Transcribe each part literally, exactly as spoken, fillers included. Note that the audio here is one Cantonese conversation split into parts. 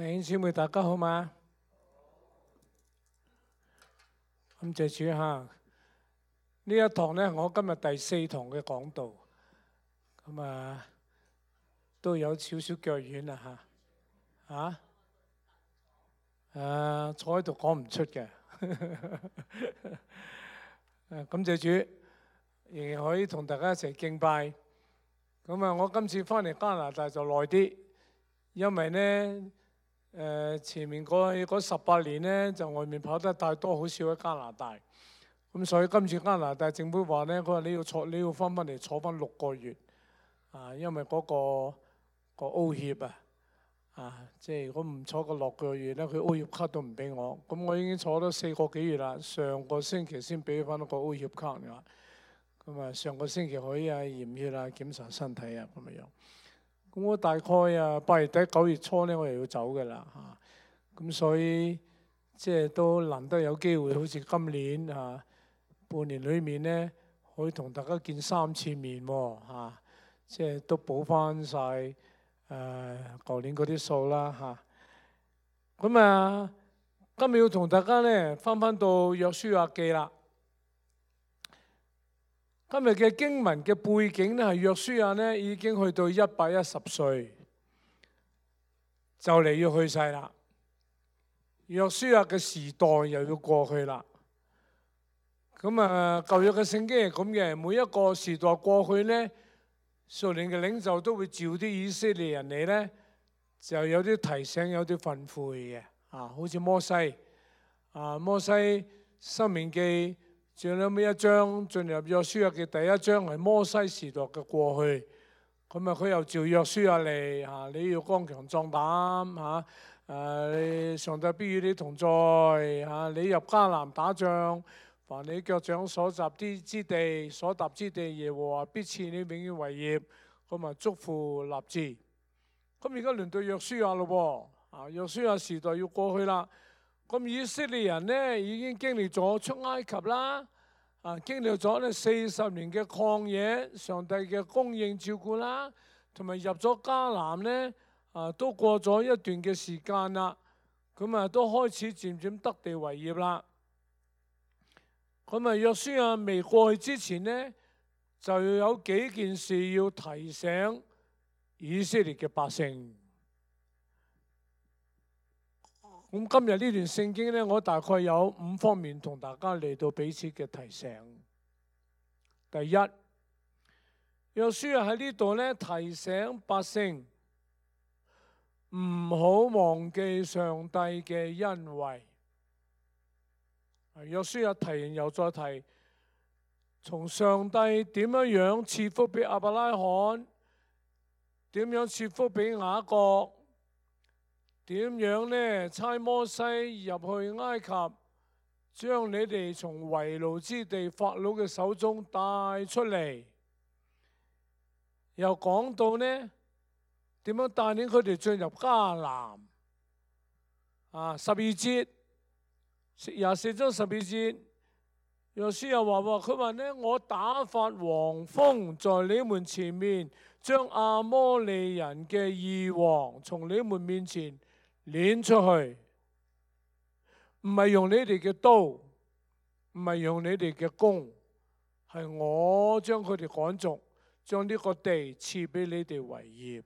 弟兄姊妹，大家好嘛？感謝主嚇。呢一堂呢，我今日第四堂嘅講道，咁啊都有少少腳軟啦嚇。啊？誒，坐喺度講唔出嘅。誒，感謝主，仍然可以同大家一齊敬拜。咁啊，我今次翻嚟加拿大就耐啲，因為呢。誒、呃、前面嗰嗰十八年呢，就外面跑得太多，好少喺加拿大。咁所以今次加拿大政府話呢，佢話你要坐，你要翻返嚟坐翻六個月。啊，因為嗰、嗰個、嗰個 O 協啊，啊，即係如果唔坐個六個月呢，佢 O 協卡都唔俾我。咁我已經坐咗四個幾月啦，上個星期先俾翻個 O 協卡㗎。咁啊，上個星期可以啊驗血啊，檢查身體啊咁樣。咁我大概啊八月底九月初咧，我又要走嘅啦嚇。咁所以即係都難得有機會，好似今年嚇半年裏面咧，可以同大家見三次面喎嚇。即係都補翻晒誒舊年嗰啲數啦嚇。咁啊，今日要同大家咧翻翻到約書亞記啦。今日嘅經文嘅背景咧，係約書亞咧已經去到一百一十歲，就嚟要去世啦。約書亞嘅時代又要過去啦。咁啊，舊約嘅聖經係咁嘅，每一個時代過去咧，屬靈嘅領袖都會召啲以色列人嚟咧，就有啲提醒，有啲訓誨嘅。啊，好似摩西，啊摩西申命記。最後尾一章進入約書亞嘅第一章係摩西時代嘅過去，咁啊佢又召約書亞嚟嚇，你要剛強壯膽嚇，誒上帝必與你同在嚇，你入迦南打仗，凡你腳掌所及啲之地，所踏之地，耶和華必賜你永遠為業，咁啊囑咐立志。咁而家輪到約書亞咯喎，啊約書亞時代要過去啦。咁以色列人呢已經經歷咗出埃及啦，啊經歷咗呢四十年嘅曠野，上帝嘅供應照顧啦，同埋入咗迦南呢，啊都過咗一段嘅時間啦，咁啊都開始漸漸得地為業啦。咁啊約書亞未過去之前呢，就要有幾件事要提醒以色列嘅百姓。咁今日呢段聖經呢，我大概有五方面同大家嚟到彼此嘅提醒。第一，約書亞喺呢度呢提醒百姓唔好忘記上帝嘅恩惠。約書亞提完又再提，從上帝點樣樣賜福俾亞伯拉罕，點樣賜福俾雅各。點樣呢？差摩西入去埃及，將你哋從為奴之地法老嘅手中帶出嚟。又講到呢，點樣帶領佢哋進入迦南？啊，十二節，廿四章十二節，約書亞話話，佢話呢，我打發黃蜂在你們前面，將亞摩利人嘅二王從你們面前攆出去，唔係用你哋嘅刀，唔係用你哋嘅弓，係我將佢哋趕逐，將呢個地賜俾你哋為業。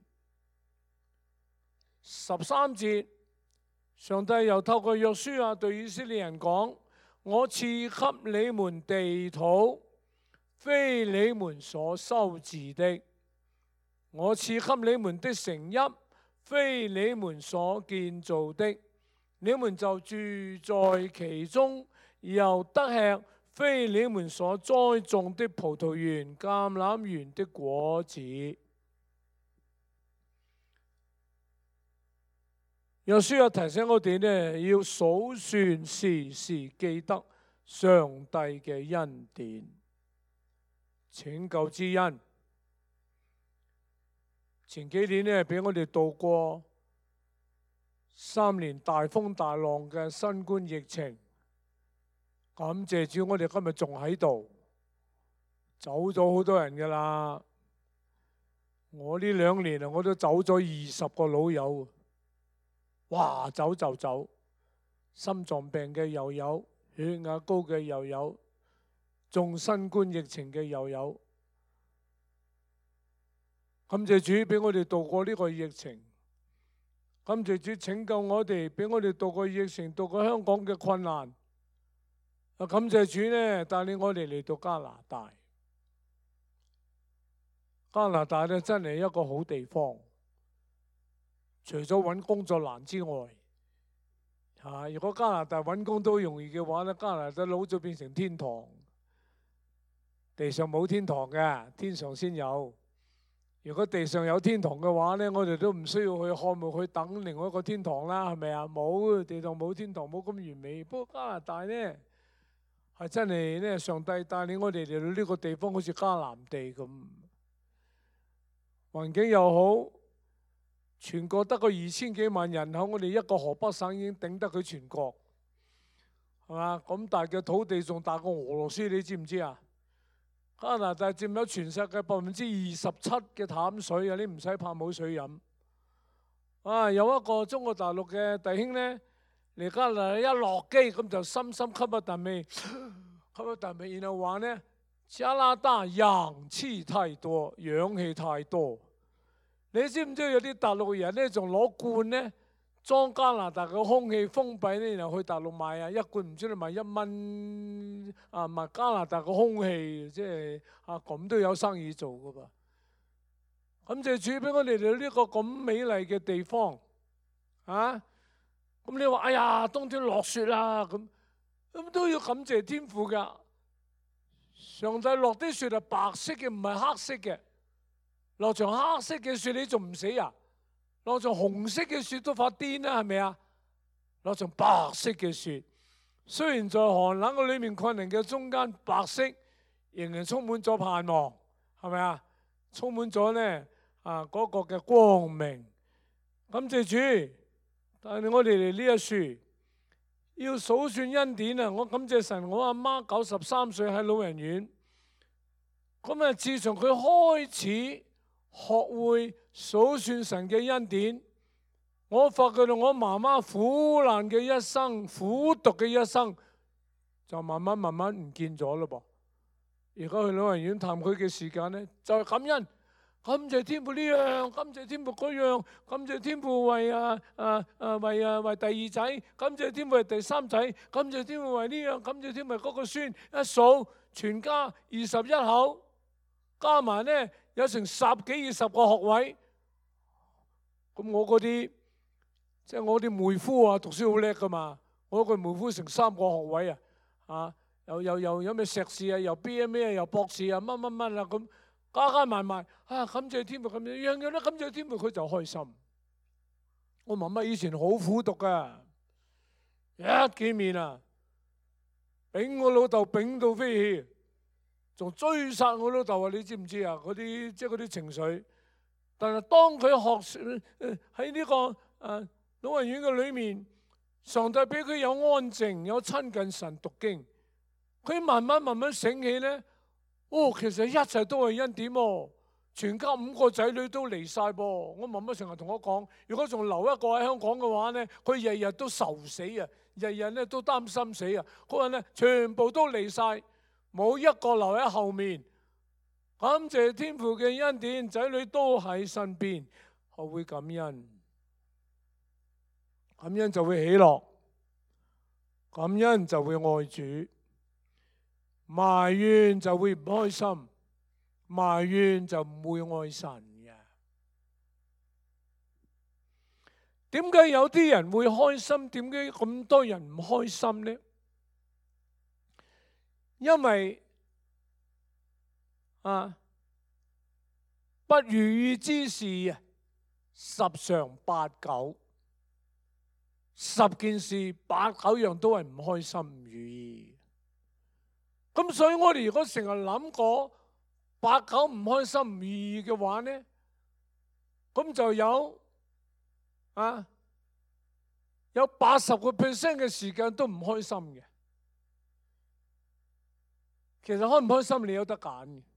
十三節，上帝又透過約書亞對以色列人講：我賜給你們地土，非你們所修治的；我賜給你們的城邑，非你們所建造的，你們就住在其中，又得吃非你們所栽種的葡萄園、橄欖園的果子。約書亞提醒我哋呢，要數算，時時記得上帝嘅恩典、拯救之恩。前幾年呢，俾我哋度過三年大風大浪嘅新冠疫情，感謝主，我哋今日仲喺度，走咗好多人噶啦。我呢兩年啊，我都走咗二十個老友， 哇走就走，心臟病嘅又有，血壓高嘅又有，中新冠疫情嘅又有。感謝主俾我哋度過呢個疫情，感謝主拯救我哋，俾我哋度過疫情，度過香港嘅困難。啊，感謝主呢，帶領我哋嚟到加拿大。加拿大咧真係一個好地方，除咗揾工作難之外，嚇如果加拿大揾工都容易嘅話咧，加拿大佬就變成天堂。地上冇天堂嘅，天上先有。如果地上有天堂嘅話咧，我哋都唔需要去渴慕去等另外一個天堂啦，係咪啊？冇，地上冇天堂，冇咁完美。不過加拿大咧係真係咧，上帝帶領我哋嚟到呢個地方，好似迦南地咁。環境又好，全國得個二千幾萬人口，我哋一個河北省已經頂得佢全國，係嘛？咁大嘅土地仲大過俄羅斯，你知唔知啊？加拿大佔有全世界百分之二十七嘅淡水啊！你唔使怕冇水飲。啊，有一個中國大陸嘅弟兄呢，嚟加拿大一落機咁就深深吸一啖味，吸一啖味，然後話呢，加拿大氧氣太多，氧氣太多。你知唔知有啲大陸人咧，仲攞罐咧裝加拿大嘅空氣封閉咧，然後去大陸買啊，一罐唔知你賣一蚊啊，賣加拿大嘅空氣，即係啊咁都有生意做噶噃。咁就主俾我哋嚟呢個咁美麗嘅地方啊！咁你話哎呀，冬天落雪啦，咁咁都要感謝天父噶。上帝落啲雪係白色嘅，唔係黑色嘅。落場黑色嘅雪你仲唔死啊？落場紅色嘅雪都發癲啦，係咪啊？落場白色嘅雪，雖然在寒冷嘅裏面困難嘅中間，白色仍然充滿咗盼望，係咪啊？充滿咗呢啊嗰個嘅光明。感謝主，但係我哋嚟呢一樹要數算恩典啊！我感謝神，我阿媽九十三歲喺老人院，咁啊自從佢開始學會數算神嘅恩典，我發覺到我媽媽苦難嘅一生、苦毒嘅一生，就慢慢慢慢唔見咗咯噃。而家去老人院探佢嘅時間咧，就係感恩，感謝天父呢樣，感謝天父嗰樣，感謝天父為啊啊啊為啊為第二仔，感謝天父為第三仔，感謝天父為呢樣，感謝天父為嗰個孫，一數全家二十一口，加埋咧。有成十幾二十個學位，咁我嗰啲即係我啲妹夫啊，讀書好叻噶嘛。我個妹夫成三個學位啊，啊又又又有咩碩士啊，又 B M A 啊，又博士啊，乜乜乜啦咁加加埋埋啊，感謝天父咁樣，樣樣都感謝天父，佢就開心。我媽媽以前好苦毒噶，一見面啊，抦我老豆抦到飛起。仲追殺我老豆啊！你知唔知啊？嗰啲即係嗰啲情緒。但係當佢學喺呢個誒老人院嘅裏面，上帝俾佢有安靜，有親近神讀經，佢慢慢慢慢醒起咧。哦，其實一切都係恩典喎。全家五個仔女都離晒噃。我媽媽成日同我講，如果仲留一個喺香港嘅話咧，佢日日都愁死啊，日日咧都擔心死啊。佢話咧，全部都離晒。冇一個留喺後面，感謝天父嘅恩典，仔女都喺身邊，學會感恩，感恩就會喜樂，感恩就會愛主，埋怨就會唔開心，埋怨就唔會愛神嘅。點解有啲人會開心？點解咁多人唔開心呢？因為啊，不如意之事十常八九，十件事八九樣都係唔開心唔如意。咁所以我哋如果成日諗過八九唔開心唔如意嘅話呢，咁就有啊有八十個 percent 嘅時間都唔開心嘅。其實開唔開心你有得揀嘅，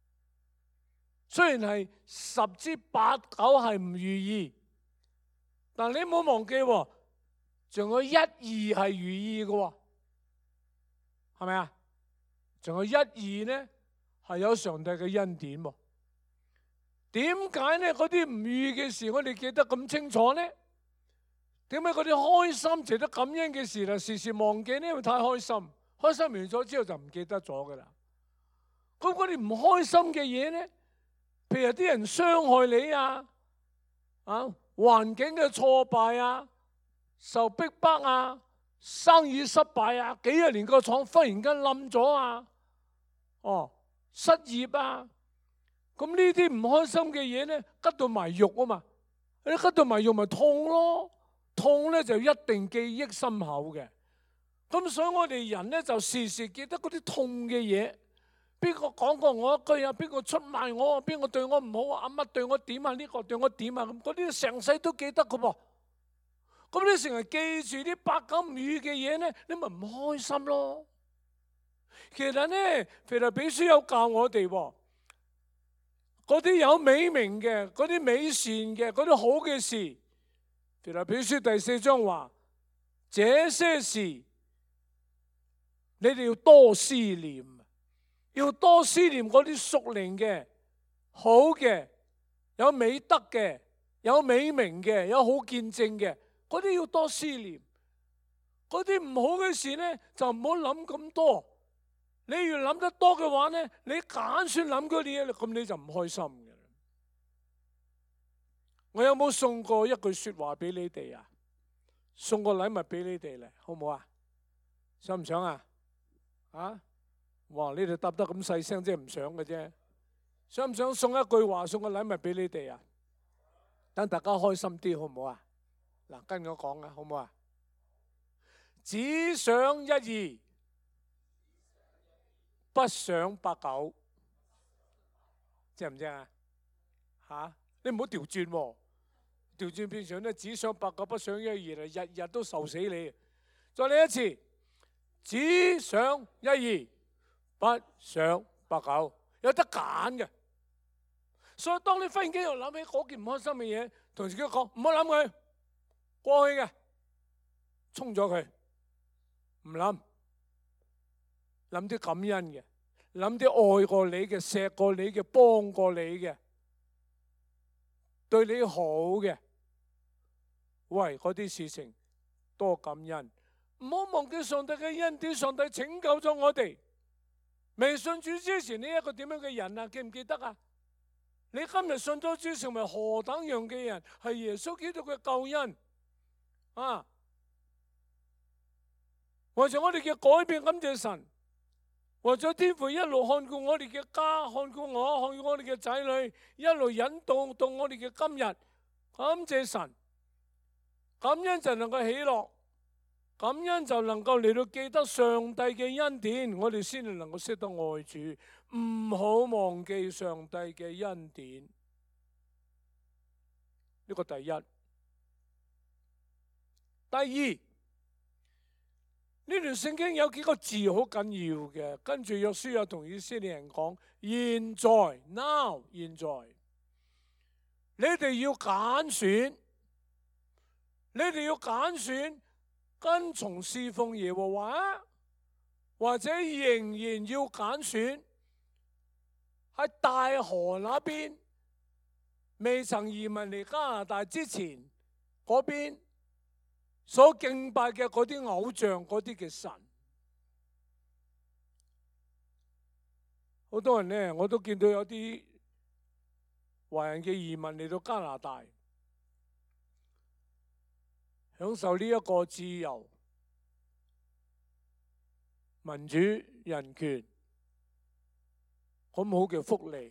雖然係十之八九係唔如意， 但你唔好忘記喎，仲有一二係如意嘅喎，係咪啊？仲有一二呢係有上帝嘅恩典喎。點解呢？嗰啲唔如意嘅事我哋記得咁清楚呢？點解嗰啲開心值得感恩嘅事就時時忘記呢？因為太開心，開心完咗之後就唔記得咗噶啦。咁嗰啲唔開心嘅嘢呢？譬如啲人傷害你啊，啊環境嘅挫敗啊，受逼迫啊，生意失敗啊，幾廿年個廠忽然間冧咗啊，哦失業啊，咁呢啲唔開心嘅嘢呢，吉到埋肉啊嘛，你吉到埋肉咪痛咯，痛咧就一定記憶深厚嘅。咁所以我哋人咧就時時記得嗰啲痛嘅嘢。邊個講過我一句啊？邊個出賣我啊？邊個對我唔好啊？阿乜對我點啊？呢個對我點啊？咁嗰啲成世都記得噶噃。咁你成日記住啲百感唔如意嘅嘢咧，你咪唔開心咯。其實咧，腓立比書有教我哋，嗰啲有美名嘅、嗰啲美善嘅、嗰啲好嘅事，腓立比書第四章話：這些事你哋要多思念。要多思念嗰啲屬靈嘅、好嘅、有美德嘅、有美名嘅、有好見證嘅，嗰啲要多思念。嗰啲唔好嘅事呢，就唔好諗咁多。你越諗得多嘅話呢，你揀算諗嗰啲嘢，咁你就唔開心嘅。我有冇送過一句說話俾你哋啊？送個禮物俾你哋咧，好唔好啊？想唔想啊？啊？哇！你哋答得咁細聲，即係唔想嘅啫。想唔想送一句話，送個禮物俾你哋啊？等大家開心啲，好唔好啊？嗱，跟我講啊，好唔好啊？只想一二，不想八九，正唔正啊？吓，你唔好調轉喎，調轉變成咧，只想八九，不想一二，日日都愁死你。再嚟一次，只想一二。不想八九，有得揀嘅。所以當你忽然間又諗起嗰件唔開心嘅嘢，同自己講唔好諗佢，過去嘅，沖咗佢，唔諗，諗啲感恩嘅，諗啲愛過你嘅、錫過你嘅、幫過你嘅、對你好嘅，喂，嗰啲事情多感恩，唔好忘記上帝嘅恩典，上帝拯救咗我哋。未信主之前，你一個點樣嘅人啊？記唔記得啊？你今日信咗主，成為何等樣嘅人？係耶穌基督嘅救恩啊！為咗我哋嘅改變，感謝神；為咗天父一路看顧我哋嘅家，看顧我，看顧我哋嘅仔女，一路引導到我哋嘅今日，感謝神。感恩就能夠喜樂。感恩就能夠嚟到記得上帝嘅恩典，我哋先至能夠識得愛主，唔好忘記上帝嘅恩典。呢個第一。第二，呢段聖經有幾個字好緊要嘅，跟住約書亞同以色列人講：現在 ，now， 現在，你哋要揀選，你哋要揀選。跟從侍奉耶和華，或者仍然要揀選喺大河那邊未曾移民嚟加拿大之前嗰邊所敬拜嘅嗰啲偶像，嗰啲嘅神。好多人呢，我都見到有啲華人嘅移民嚟到加拿大，享受呢一個自由、民主、人權咁好嘅福利，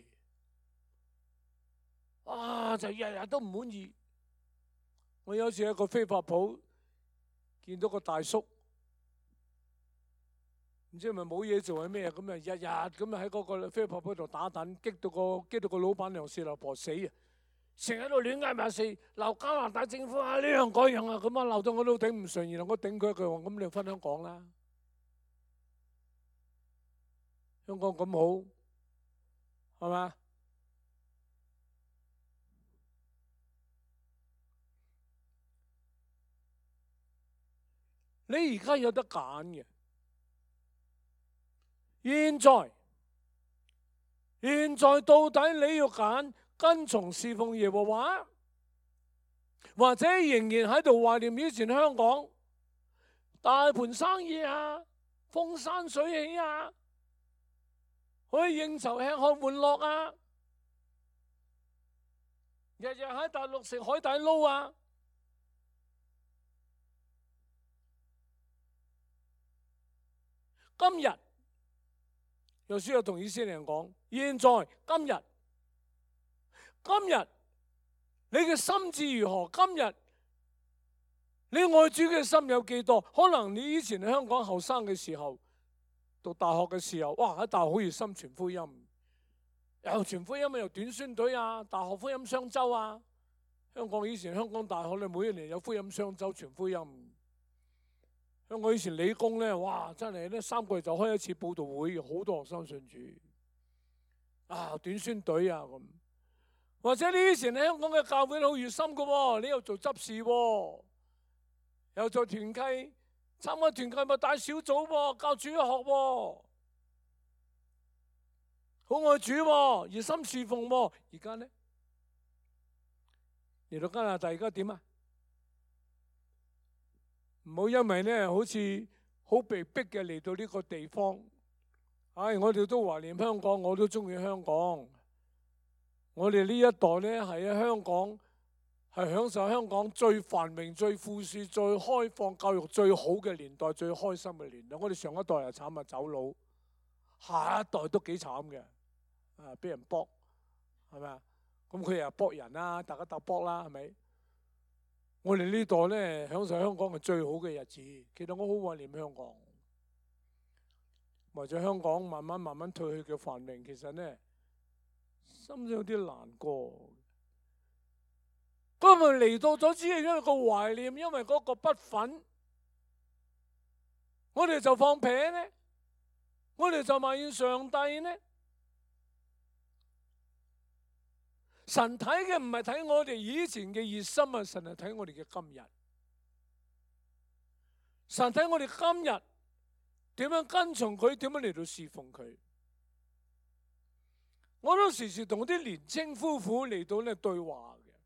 啊就日日都唔滿意。我有次喺個飛髮鋪見到個大叔，唔知係咪冇嘢做係咩咁啊？日日咁啊喺嗰個飛髮鋪度打躉，激到個激到個老闆娘四老婆死啊！成日喺度亂嗌埋事，鬧加拿大政府啊呢樣嗰樣啊，咁啊鬧到我都頂唔順，然後我頂佢一句話：咁你翻香港啦，香港咁好，係嘛？ 你而家有得揀嘅。現在，現在到底你要揀跟從侍奉耶和華，或者仍然喺度懷念以前香港大盤生意啊，風生水起啊，可以應酬吃喝玩樂啊，日日喺大陸食海底撈啊。今日約書亞同以色列人講：現在今日，今日你嘅心志如何？今日你愛主嘅心有幾多？可能你以前喺香港後生嘅時候，讀大學嘅時候，哇喺大學好熱心傳福音，又傳福音又短宣隊啊，大學福音雙周啊。香港以前香港大學咧，每一年有福音雙周傳福音。香港以前理工咧，哇真係咧三個月就開一次佈道會，好多學生信主啊，短宣隊啊咁。或者你以前喺香港嘅教會好熱心嘅喎，你又做執事喎，又做團契，參加團契咪帶小組喎，教主日學喎，好愛主喎，熱心侍奉喎。而家咧嚟到加拿大，而家點啊？唔好因為咧，好似好被逼嘅嚟到呢個地方。唉，我哋都懷念香港，我都中意香港。我哋呢一代咧係喺香港，係享受香港最繁榮、最富庶、最開放、教育最好嘅年代，最開心嘅年代。我哋上一代又慘啊，走佬，下一代都幾慘嘅，啊，俾人搏，係咪啊？咁佢又搏人啦，大家鬥搏啦，係咪？我哋呢代咧享受香港係最好嘅日子。其實我好懷念香港，為咗香港慢慢慢慢退去嘅繁榮，其實咧心中有啲難過。咁咪嚟到咗，只係因為個懷念，因為嗰個不忿，我哋就放屁咧，我哋就埋怨上帝咧。神睇嘅唔係睇我哋以前嘅熱心啊，神係睇我哋嘅今日。神睇我哋今日點樣跟從佢，點樣嚟到侍奉佢。我都時時同啲年青夫婦嚟到咧對話嘅。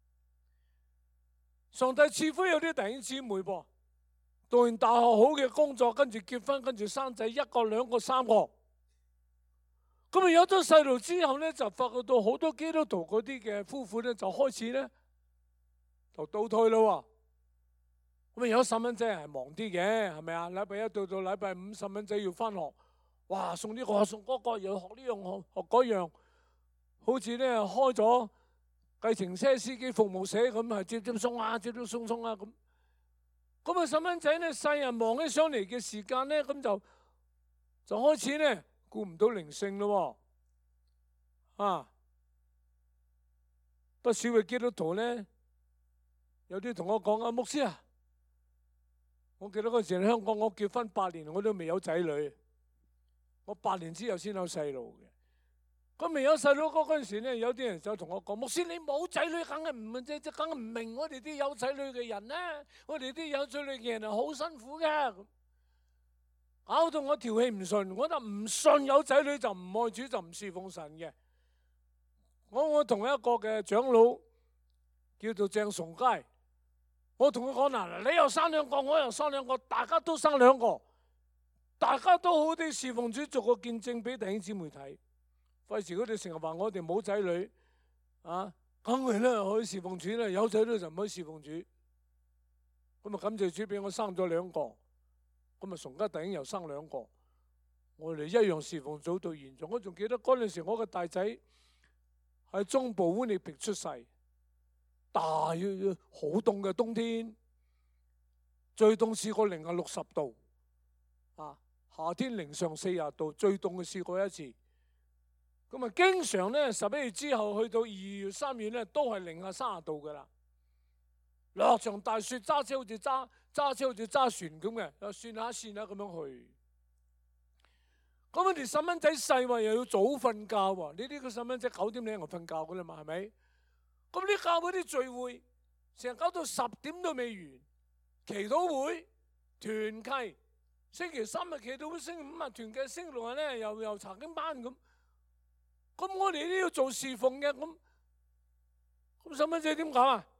上帝賜福有啲弟兄姊妹噃，讀完大學好嘅工作，跟住結婚，跟住生仔，一個兩個三個。咁啊有咗細路之後咧，就發覺到好多基督徒嗰啲嘅夫婦咧，就開始咧就倒退咯。咁啊有細蚊仔係忙啲嘅，係咪啊？禮拜一到到禮拜五，細蚊仔要翻學，哇！送呢個送嗰個，又學呢樣學學嗰樣，好似咧開咗計程車司機服務社咁，係接接送啊，接接送送啊咁。咁啊細蚊仔咧，細人忙起上嚟嘅時間咧，咁就就開始咧。顧唔到靈性咯，啊！不少嘅基督徒咧，有啲同我講啊，牧師啊，我記得嗰時喺香港，我結婚八年我都未有仔女，我八年之後先有細路嘅。咁未有細路嗰嗰陣時咧，有啲人就同我講，牧師你冇仔女，梗係唔即即梗係唔明我哋啲有仔女嘅人咧，我哋啲有仔女嘅人係好辛苦嘅。搞到我條氣唔順，我就唔信有仔女就唔愛主就唔侍奉神嘅。我我同一個嘅長老叫做鄭崇佳，我同佢講嗱，你又生兩個，我又生兩個，大家都生兩個，大家都好啲侍奉主，做個見證俾弟兄姊妹睇。費事佢哋成日話我哋冇仔女啊，梗係咧可以侍奉主咧，有仔女就唔可以侍奉主。咁啊感謝主俾我生咗兩個。咁啊，崇家弟兄又生兩個，我哋一樣侍奉組到現在。我仲記得嗰陣時，我個大仔喺中部烏尼皮出世，大好凍嘅冬天，最凍試過零下六十度，啊，夏天零上四十度，最凍嘅試過一次。咁啊，經常咧十一月之後去到二月、三月咧，都係零下三十度噶啦。落場大雪，揸車好似揸揸車好似揸船咁嘅，又算下算下咁樣去。咁我哋細蚊仔細喎，又要早瞓覺喎。你呢個細蚊仔九點零就瞓覺噶啦嘛，係咪？咁你教嗰啲聚會，成日搞到十點都未完，祈禱會團契，星期三日祈禱會，星期五日團契，星期六日咧又又查經班咁。咁我哋都要做侍奉嘅，咁咁細蚊仔點搞啊？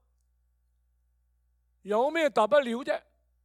有咩大不了啫？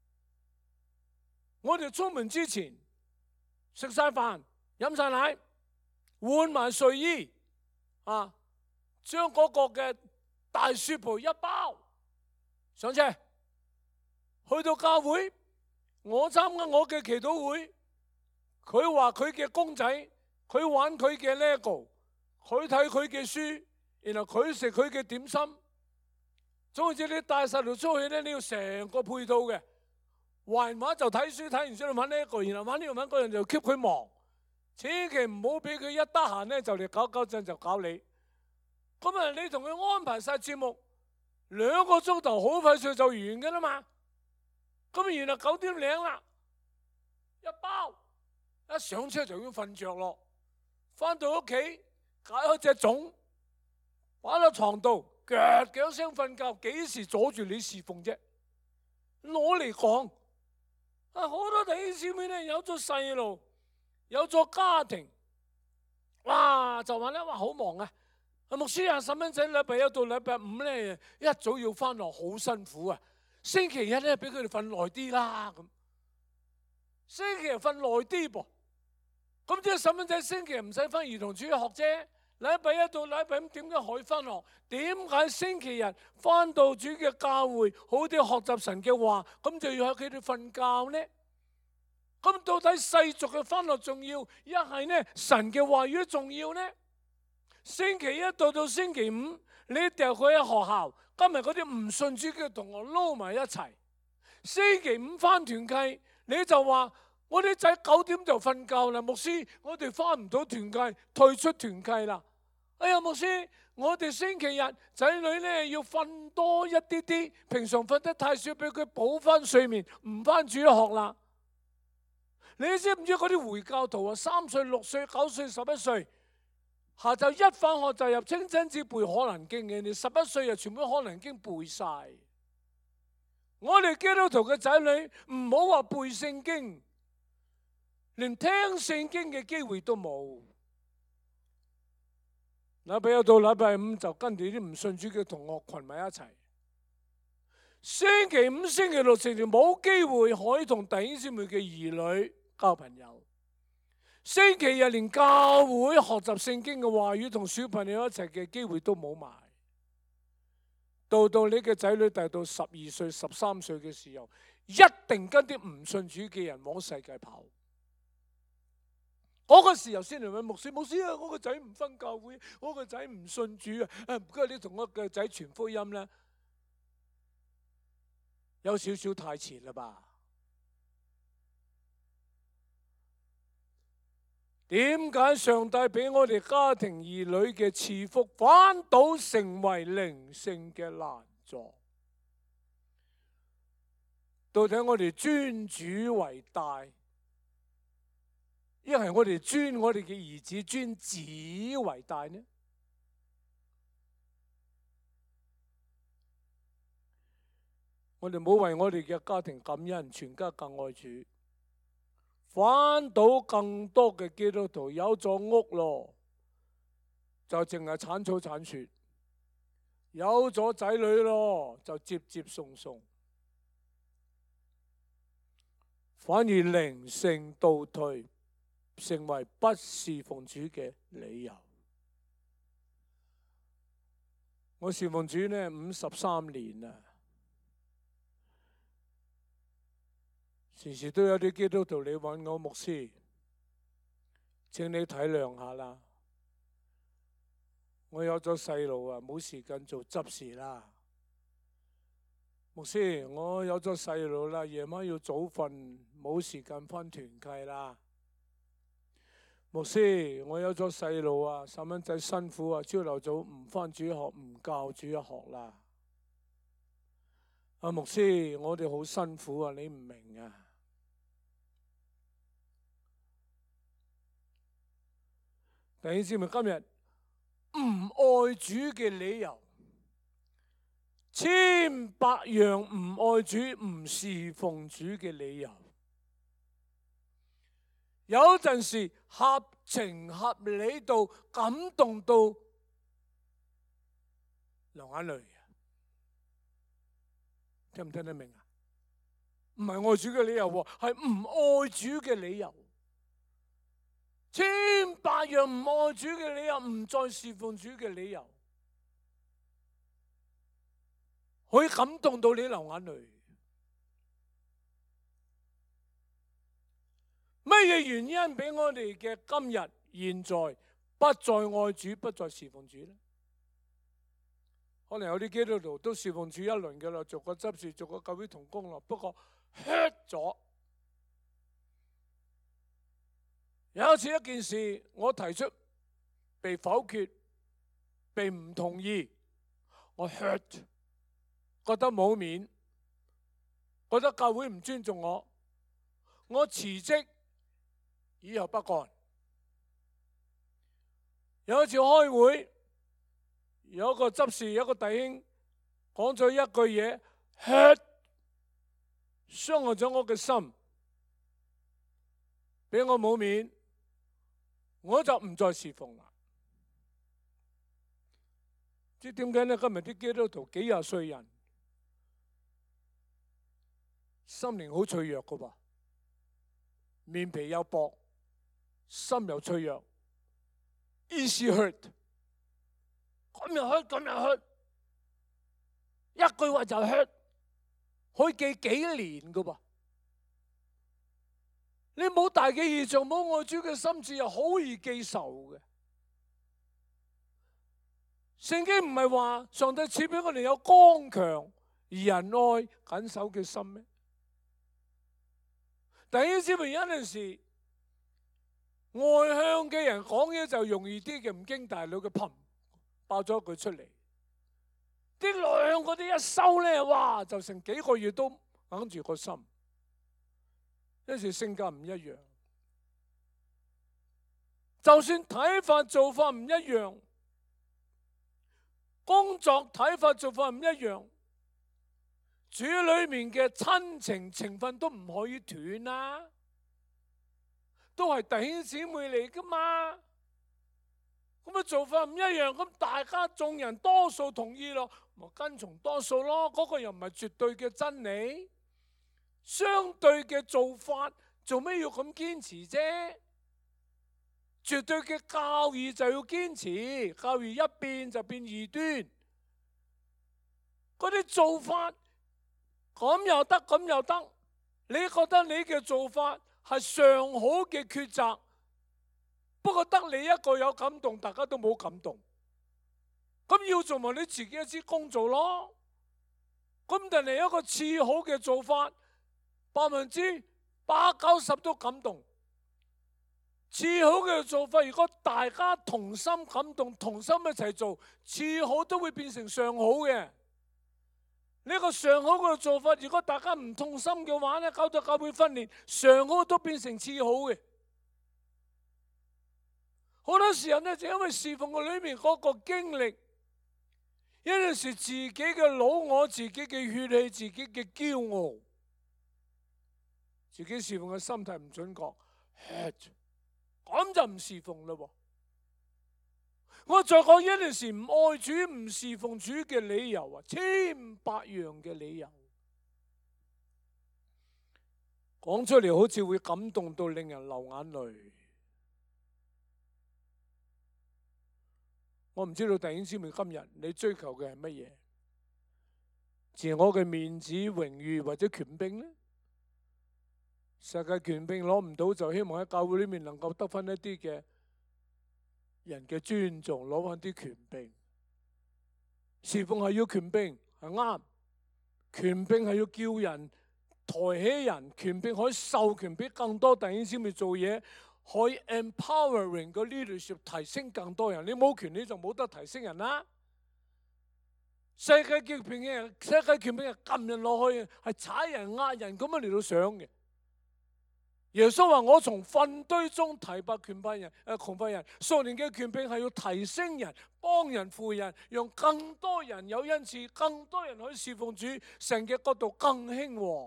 我哋出門之前食晒飯、飲晒奶、換埋睡衣啊，將嗰個嘅大雪袍一包上車，去到教會，我參加我嘅祈禱會，佢話佢嘅公仔，佢玩佢嘅 Lego， 佢睇佢嘅書，然後佢食佢嘅點心。總之你帶細路出去咧，你要成個配套嘅。玩玩就睇書，睇完書你玩呢一個，然後玩呢個玩嗰樣就 keep 佢忙，千祈唔好俾佢一得閒咧就嚟搞搞震就搞你。咁啊，你同佢安排晒節目，兩個鐘頭好快脆就完嘅啦嘛。咁然後九點零啦，一包一上車就要瞓着咯。翻到屋企解開隻粽，擺喺床度，腳腳聲瞓覺，幾時阻住你侍奉啫？攞嚟講。啊！好多弟兄姊妹咧有咗細路，有咗家庭，哇！就話咧哇好忙啊！阿牧師啊，細蚊仔禮拜一到禮拜五咧一早要翻學，好辛苦啊！星期日咧俾佢哋瞓耐啲啦咁，星期日瞓耐啲噃。咁即係細蚊仔星期日唔使翻兒童主日學啫。禮拜一到禮拜五點解可以翻學？點解星期日翻到主嘅教會好啲學習神嘅話，咁就要喺佢哋瞓覺呢？咁到底世俗嘅翻學重要，一係呢神嘅話語重要呢？星期一到到星期五，你掉佢喺學校，今日嗰啲唔信主嘅同學撈埋一齊。星期五翻團契，你就話我啲仔九點就瞓覺啦，牧師，我哋翻唔到團契，退出團契啦。哎呀，牧師，我哋星期日仔女咧要瞓多一啲啲，平常瞓得太少，俾佢補翻睡眠，唔翻主日學啦。你知唔知嗰啲回教徒啊？三歲、六歲、九歲、十一歲，下晝一翻學就入清真寺背可能經嘅，你十一歲又全部可能經背晒。我哋基督徒嘅仔女唔好話背聖經，連聽聖經嘅機會都冇。禮拜一到禮拜五就跟住啲唔信主嘅同學群埋一齊。星期五、星期六成日冇機會可以同弟兄姊妹嘅兒女交朋友。星期日連教會學習聖經嘅話語同小朋友一齊嘅機會都冇埋。到到你嘅仔女大到十二歲、十三歲嘅時候，一定跟啲唔信主嘅人往世界跑。嗰個時候先嚟問牧師，牧師啊，我個仔唔返教會，我個仔唔信主啊！唔該，你同我個仔傳福音啦，有少少太遲啦吧？點解上帝俾我哋家庭兒女嘅賜福，反倒成為靈性嘅難阻？到底我哋尊主為大，一係我哋尊我哋嘅兒子、尊子為大呢？我哋冇為我哋嘅家庭感恩，全家更愛主，反倒更多嘅基督徒有咗屋咯，就淨係鏟草鏟樹；有咗仔女咯，就接接送送，反而靈性倒退，成為不侍奉主嘅理由。我侍奉主呢五十三年啦，時時都有啲基督徒嚟揾我，牧師，請你體諒下啦。我有咗細路啊，冇時間做執事啦。牧師，我有咗細路啦，夜晚要早瞓，冇時間返團契啦。牧師，我有咗細路啊，細蚊仔辛苦啊，朝頭早唔返主學，唔教主日學啦。啊，牧師，我哋好辛苦啊，你唔明啊？弟兄姊妹，今日唔愛主嘅理由， 千百樣唔愛主、唔侍奉主嘅理由。有陣時合情合理到感動到流眼淚，聽唔聽得明啊？唔係愛主嘅理由，係唔愛主嘅理由。千百樣唔愛主嘅理由，唔再侍奉主嘅理由，可以感動到你流眼淚。乜嘢原因俾我哋嘅今日現在不再愛主、不再侍奉主呢？可能有啲基督徒都侍奉主一輪嘅啦，做過執事、做過教會同工啦，不過 hurt 咗。有一次一件事，我提出被否決，被唔同意，我 hurt， 覺得冇面，覺得教會唔尊重我，我辭職，以後不幹。有一次開會，有一個執事，有一個弟兄講咗一句嘢 hurt， 傷害咗我嘅心，俾我冇面。我就唔再侍奉啦。即係點解呢？今日啲基督徒幾廿歲人，心靈好脆弱噶噃，面皮又薄，心又脆弱 ，easy hurt， 咁又 hurt， 咁又 hurt， 一句話就 hurt， 可以記幾年噶噃。你冇大嘅異象，冇愛主嘅心志，又好易記仇嘅。聖經唔係話上帝賜俾我哋有剛強、仁愛、謹守嘅心咩？弟兄姊妹，有陣時外向嘅人講嘢就容易啲嘅，唔經大腦嘅，砰爆咗一句出嚟。啲內向嗰啲一收咧，哇，就成幾個月都硬住個心。有時性格唔一樣，就算睇法做法唔一樣，工作睇法做法唔一樣，主裏面嘅親情情分都唔可以斷啊，都係弟兄姊妹嚟噶嘛。咁啊做法唔一樣，咁大家眾人多數同意咯，咪跟從多數咯。嗰個又唔係絕對嘅真理。相對嘅做法，做咩要咁堅持啫？絕對嘅教義就要堅持，教義一變就變異端。嗰啲做法咁又得，咁又得，你覺得你嘅做法係上好嘅抉擇，不過得你一個有感動，大家都冇感動。咁要做埋你自己一支公做咯。咁但係一個次好嘅做法，百分之八九十都感動。次好嘅做法，如果大家同心感動，同心一齊做，次好都會變成上好嘅。呢個上好嘅做法，如果大家唔同心嘅話咧，搞到教會分裂，上好都變成次好嘅。好多時候咧，就因為侍奉嘅裏面嗰個經歷，有陣時自己嘅老我、自己嘅血氣、自己嘅驕傲。自己侍奉嘅心態唔準確，咁就唔侍奉嘞。我再講一陣時唔愛主、唔侍奉主嘅理由啊，千百樣嘅理由，講出嚟好似會感動到令人流眼淚。我唔知道弟兄姊妹今日你追求嘅係乜嘢？自我嘅面子、榮譽或者權柄呢？世界權柄攞唔到，就希望喺教會裏面能夠得翻一啲嘅人嘅尊重，攞翻啲權柄。侍奉係要權柄，係啱。權柄係要叫人抬起人，權柄可以授權俾更多弟兄姊妹做嘢，可以 empowering 個 leadership 提升更多人。你冇權你就冇得提升人啦。世界權柄嘅人，世界權柄係撳人落去，係踩人、壓人咁樣嚟到上嘅。 耶穌話：我從糞堆中提拔權柄人，誒窮乏人，屬靈嘅權柄係要提升人、幫人、扶人，讓更多人有恩賜，更多人可以侍奉主，神嘅國度更興旺。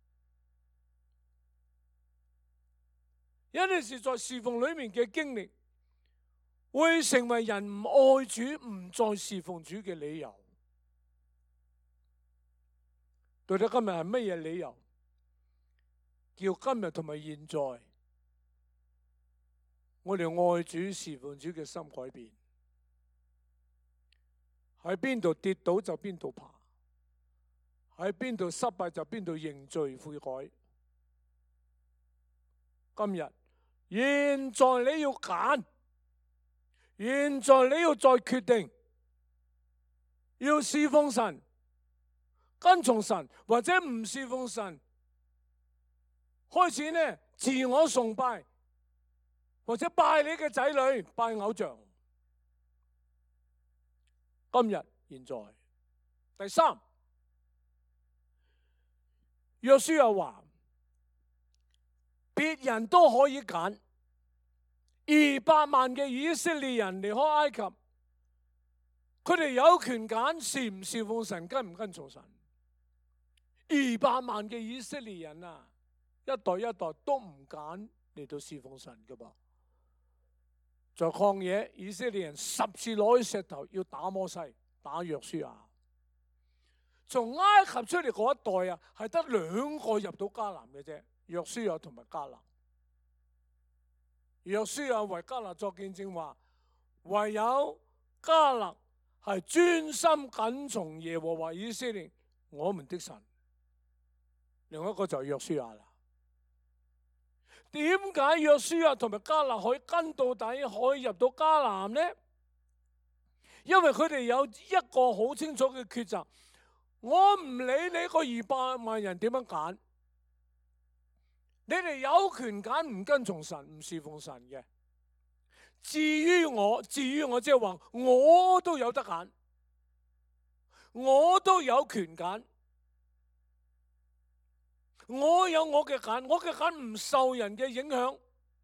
有陣時在侍奉裏面嘅經歷，會成為人唔愛主、唔再侍奉主嘅理由。到底今日係乜嘢理由？叫今日同埋現在，我哋愛主侍奉主嘅心改變，喺邊度跌倒就邊度爬，喺邊度失敗就邊度認罪悔改。今日現在你要揀，現在你要再決定，要侍奉神、跟從神，或者唔侍奉神。開始呢，自我崇拜，或者拜你嘅仔女，拜偶像。今日現在，第三，約書亞話，別人都可以揀，二百萬嘅以色列人離開埃及，佢哋有權揀侍唔侍奉神，跟唔跟從神。二百萬嘅以色列人啊！一代一代都唔揀嚟到侍奉神嘅噃，在曠野，以色列人十次攞起石頭要打摩西、打約書亞。從埃及出嚟嗰一代啊，係得兩個入到迦南嘅啫，約書亞同埋迦勒。約書亞為迦勒作見證話，唯有迦勒係專心緊從耶和華以色列我們的神。另一個就係約書亞啦。點解約書亞同埋迦勒可以跟到底，可以入到迦南呢？因為佢哋有一個好清楚嘅抉擇，我唔理你個二百萬人點樣揀，你哋有權揀唔跟從神、唔侍奉神嘅。至於我，至於我即係話，我都有得揀，我都有權揀。我有我嘅揀，我嘅揀唔受人嘅影響，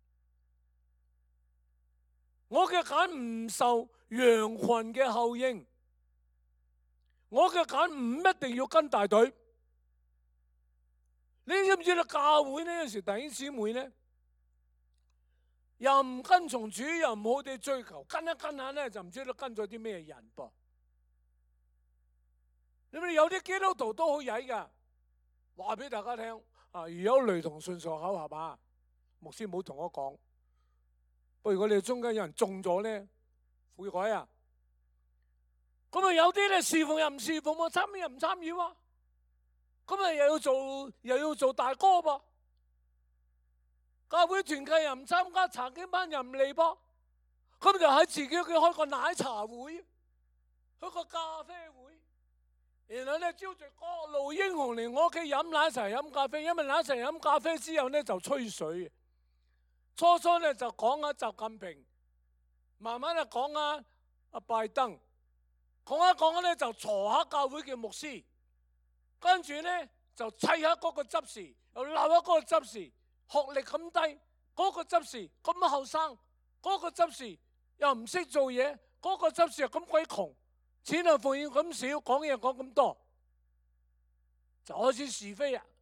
我嘅揀唔受羊群嘅後應，我嘅揀唔一定要跟大隊。你知唔知道教會呢？有時弟兄姊妹呢，又唔跟從主，又唔好地追求，跟一跟下呢，就唔知道跟咗啲咩人噃。你咪有啲基督徒都好曳噶。話俾大家聽，啊，如有雷同順順口係嘛？牧師冇同我講，不如果你哋中間有人中咗咧，悔改啊！咁啊有啲咧侍奉又唔侍奉喎，參與又唔參與喎，咁啊又要做又要做大哥噃，教會團契又唔參加，查經班又唔嚟噃，咁就喺自己屋企開個奶茶會，開個咖啡會。然後咧招住各路英雄嚟我屋企飲奶茶飲咖啡，因為奶茶飲咖啡之後咧就吹水。初初咧就講下習近平，慢慢咧講下阿拜登，講下講下咧就鋤下教會嘅牧師，跟住咧就砌下嗰個執事，又鬧下嗰個執事，學歷咁低，嗰個執事咁後生，嗰個執事又唔識做嘢，嗰個執事又咁鬼窮。錢又奉獻咁少，講嘢講咁多，就開始是非啊！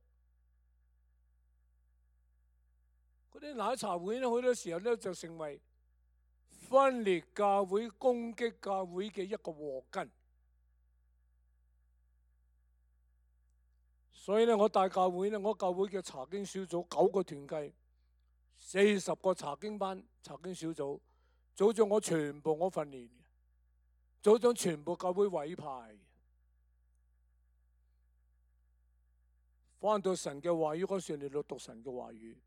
嗰啲奶茶會咧，好多時候咧就成為分裂教會、攻擊教會嘅一個禍根。所以咧，我帶教會咧，我教會嘅查經小組九個團契，四十個查經班、查經小組，組長我全部我訓練。組長全部教會委派，翻到神嘅話語嗰時嚟到讀神嘅話語。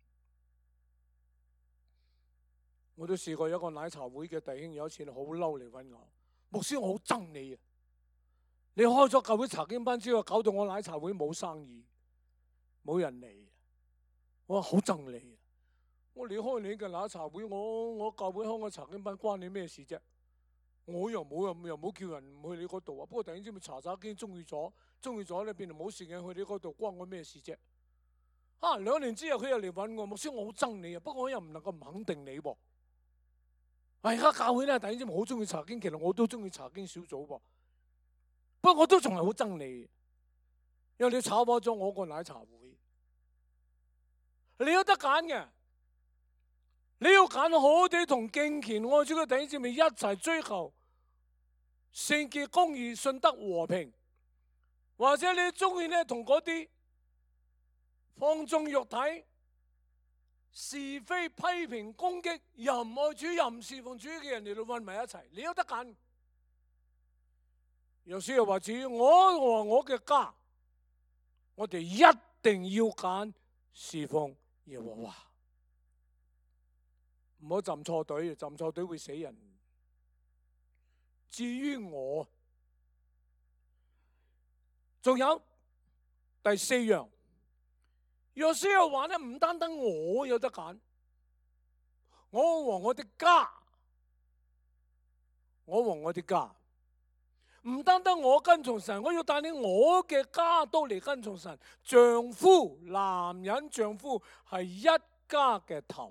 我都試過有一個奶茶會嘅弟兄有一次好嬲嚟揾我，牧師我好憎你啊！你開咗教會查經班之後，搞到我奶茶會冇生意，冇人嚟。我話好憎你啊！我離開你嘅奶茶會，我我教會開個查經班關你咩事啫？我又冇又又冇叫人唔去你嗰度啊！不過突然之間查查經中意咗，中意咗咧變到冇時間去你嗰度，關我咩事啫？ 啊，兩年之後佢又嚟揾我，牧師，我好憎你啊，不過我又唔能夠唔肯定你噃。而家教會咧，弟兄姊妹好中意查經，其實我都中意查經小組噃。不過我都仲係好憎你，因為你炒波咗我個奶茶會。你有得揀嘅，你要揀好地同敬虔愛主嘅弟兄姊妹一齊追求聖潔、公義、信德、和平，或者你中意咧同嗰啲放縱肉體、是非、批評、攻擊、又唔愛主又唔侍奉主嘅人嚟到混埋一齊，你有得揀。約書亞話至於我和我嘅家，我哋一定要揀侍奉耶和華，唔好站錯隊，站錯隊會死人。至於我，仲有第四樣，約書亞話咧，唔單單我有得揀，我和我的家，我和我的家，唔單單我跟從神，我要帶領我嘅家都嚟跟從神。丈夫，男人丈夫係一家嘅頭，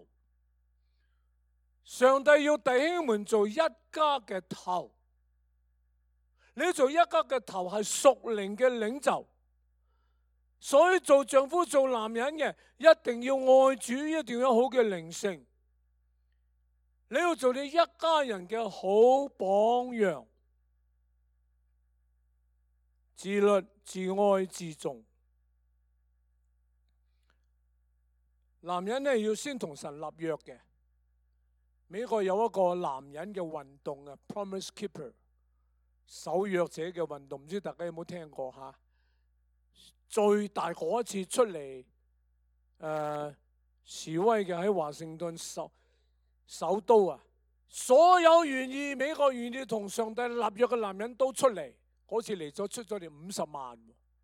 上帝要弟兄們做一家嘅頭。你做一家嘅頭係屬靈嘅領袖，所以做丈夫做男人嘅一定要愛主，一定要有好嘅靈性。你要做你一家人嘅好榜樣，自律、自愛、自重。男人呢要先同神立約嘅。美國有一個男人嘅運動啊 ，Promise Keeper。守約者嘅運動，唔知大家有冇聽過吓？最大嗰一次出嚟誒、呃、示威嘅喺華盛頓首首都啊，所有願意美國願意同上帝立約嘅男人都出嚟，嗰次嚟咗出咗嚟五十萬，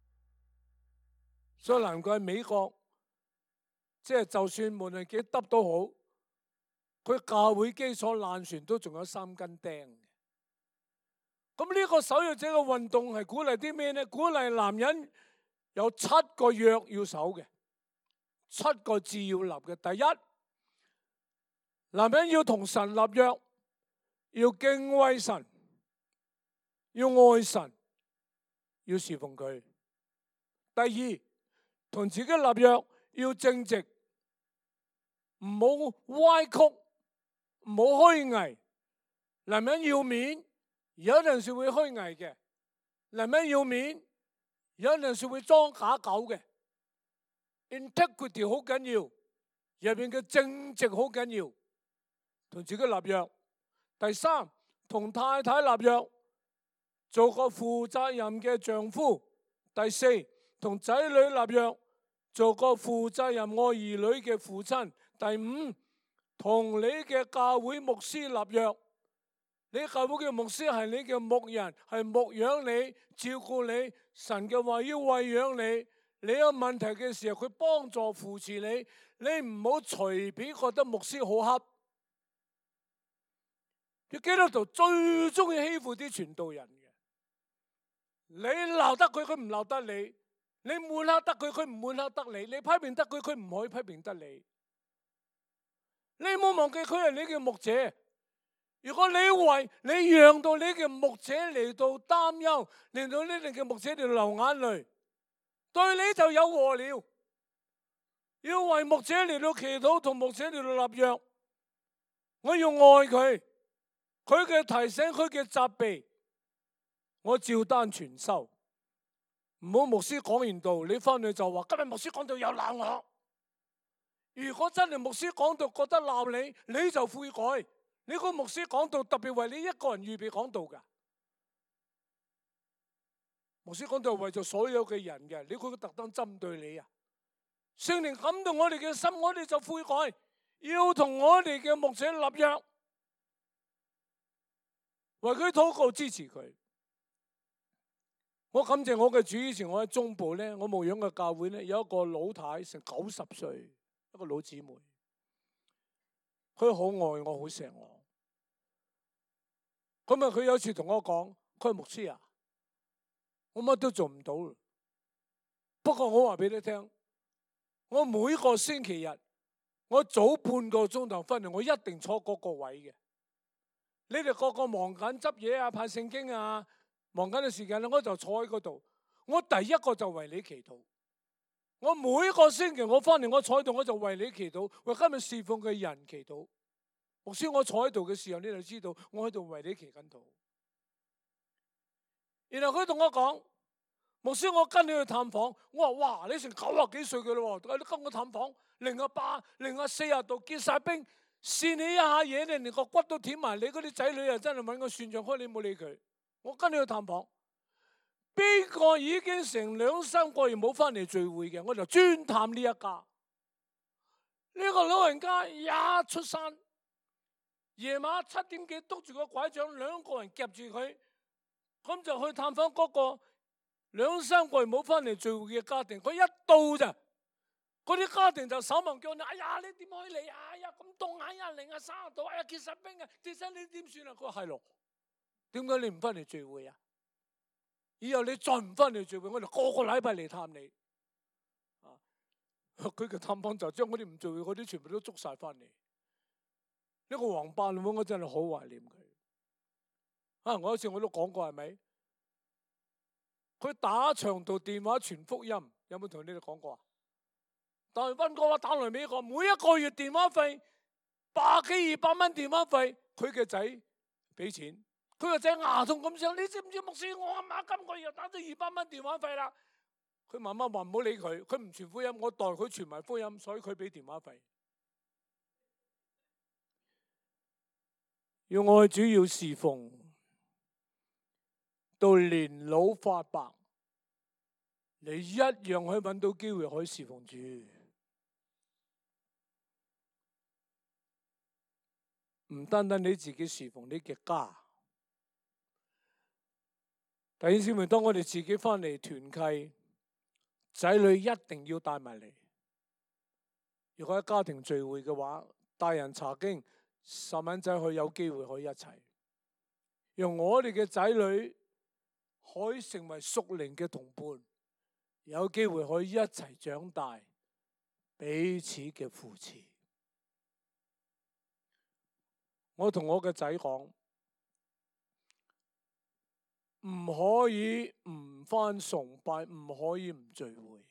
所以難怪美國即係、就是、就算無論幾得都好，佢教會基礎爛船都仲有三根釘。咁呢個守約者嘅運動係鼓勵啲咩呢？鼓勵男人有七個約要守嘅，七個字要立嘅。第一，男人要同神立約，要敬畏神，要愛神，要侍奉佢。第二，同自己立約要正直，唔好歪曲，唔好虛偽。男人要面。有陣時會虛偽嘅，男人要面；有陣時會裝假狗嘅。Integrity 好緊要，入邊嘅正直好緊要，同自己立約。第三，同太太立約，做個負責任嘅丈夫。第四，同仔女立約，做個負責任愛兒女嘅父親。第五，同你嘅教會牧師立約。你教會嘅牧師係你嘅牧人，係牧養你、照顧你。神嘅話要餵養你，你有問題嘅時候佢幫助扶持你。你唔好隨便覺得牧師好恰。啲基督徒最中意欺負啲傳道人嘅。你鬧得佢，佢唔鬧得你；你抹黑得佢，佢唔抹黑得你；你批評得佢，佢唔可以批評得你。你唔好忘記佢係你嘅牧者。如果你為你讓到你嘅牧者嚟到擔憂，令到呢啲嘅牧者嚟流眼淚，對你就有禍了。要為牧者嚟到祈禱，同牧者嚟到立約。我要愛佢，佢嘅提醒，佢嘅責備，我照單全收。唔好牧師講完道，你翻去就話今日牧師講道又鬧我。如果真係牧師講道覺得鬧你，你就悔改。你個牧師講道特別為你一個人預備講道噶，牧師講道為咗所有嘅人嘅，你估佢特登針對你啊？聖靈感動我哋嘅心，我哋就悔改，要同我哋嘅牧者立約，為佢禱告支持佢。我感謝我嘅主，以前我喺中部咧，我牧養嘅教會咧，有一個老太成九十歲，一個老姊妹。佢好愛我，好錫我。咁啊，佢有次同我講，佢係牧師啊，我乜都做唔到。不過我話俾你聽， 我每個星期日我早半個鐘頭翻嚟，我一定坐嗰個位嘅。你哋個個忙緊執嘢啊、派聖經啊，忙緊嘅時間咧，我就坐喺嗰度。我第一個就為你祈禱。我每個星期我翻嚟，我坐喺度，我就為你祈禱，為今日侍奉嘅人祈禱。牧師，我坐喺度嘅時候，你就知道我喺度為你祈緊禱。然後佢同我講：牧師，我跟你去探訪。我話：哇，你成九啊幾歲嘅咯？你跟我探訪，零啊八、零啊四啊度結晒冰，試你一下嘢，你連個骨都舔埋。你嗰啲仔女啊，真係揾個算賬開，你冇理佢。我跟你去探訪。邊個已經成兩三個月冇翻嚟聚會嘅，我就專探呢一家。呢個老人家一出山，夜晚七點幾督住個拐杖，兩個人夾住佢，咁就去探訪嗰個兩三個月冇翻嚟聚會嘅家庭。佢一到咋，嗰啲家庭就手忙腳亂。哎呀，你點可以嚟啊？哎呀，咁凍啊！哎呀，零下三十度，哎呀，結實冰啊！跌親你點算啊？佢話係咯，點解你唔翻嚟聚會啊？以後你再唔翻嚟聚會，我哋個個禮拜嚟探你。啊，佢嘅探訪就將嗰啲唔聚會嗰啲全部都捉晒翻嚟。呢個黃伯老母我真係好懷念佢。啊，我有次我都講過係咪？佢打長途電話傳福音，有冇同你哋講過啊？但係溫哥華打來美國，每一個月電話費百幾二百蚊電話費，佢嘅仔俾錢。佢個仔牙痛咁聲，你知唔知牧師？我阿媽今個月又打咗二百蚊電話費啦。佢媽媽話唔好理佢，佢唔傳福音，我代佢傳埋福音，所以佢俾電話費。要愛主要侍奉，到年老發白，你一樣可以揾到機會可以侍奉主。唔單單你自己侍奉你嘅家。弟兄姊妹，當我哋自己翻嚟團契，仔女一定要帶埋嚟。如果喺家庭聚會嘅話，大人查經，細蚊仔可以有機會可以一齊，讓我哋嘅仔女可以成為屬靈嘅同伴，有機會可以一齊長大，彼此嘅扶持。我同我嘅仔講，唔可以唔返崇拜，唔可以唔聚會。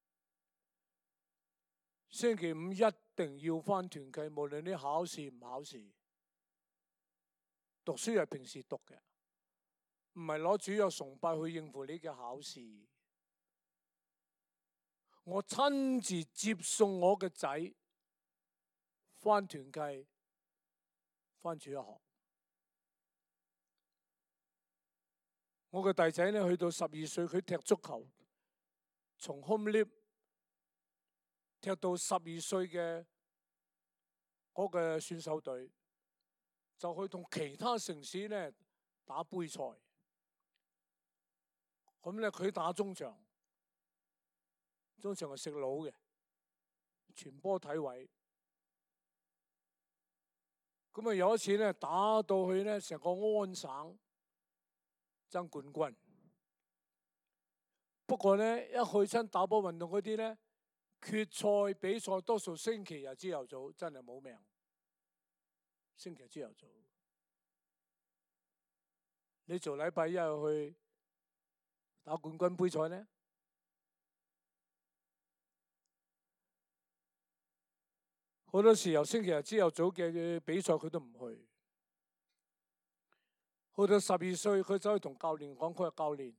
星期五一定要返團契，無論你考試唔考試。讀書係平時讀嘅，唔係攞主日崇拜去應付你嘅考試。我親自接送我嘅仔返團契，返主日學。我個弟仔呢，去到十二歲，佢踢足球，從 home league 踢到十二歲嘅嗰個選手隊，就去同其他城市呢打杯賽。咁呢，佢打中場，中場係食腦嘅，傳波體位。咁啊有一次呢，打到去呢成個安省爭冠軍。不過呢，一去親打波運動嗰啲呢，決賽比賽多數星期日朝頭早，真係冇命。星期日朝頭早，你做禮拜一去打冠軍杯賽呢？好多時候星期日朝頭早嘅比賽佢都唔去。去到十二歲，佢走去同教練講：佢話教練，